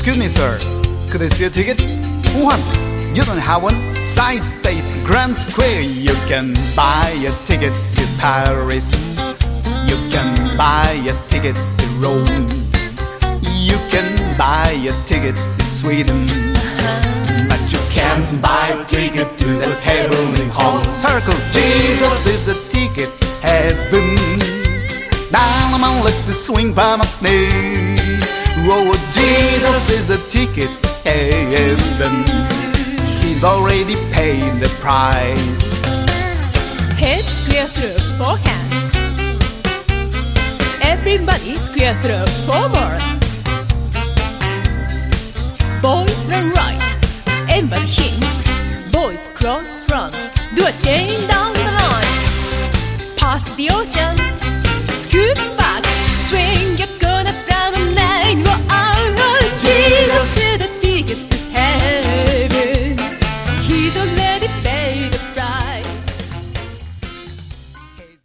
Excuse me, sir. Could I see a ticket? One. You don't have one? Size face Grand Square. You can buy a ticket to Paris. You can buy a ticket to Rome. You can buy a ticket to Sweden. But you can't buy a ticket to the heavenly home. Circle. Jesus is a ticket heaven. Down among like the swing by my knee. Oh, Jesus is the ticket heaven. He's already paid the price. Head square through, four hands. Everybody square through, forward.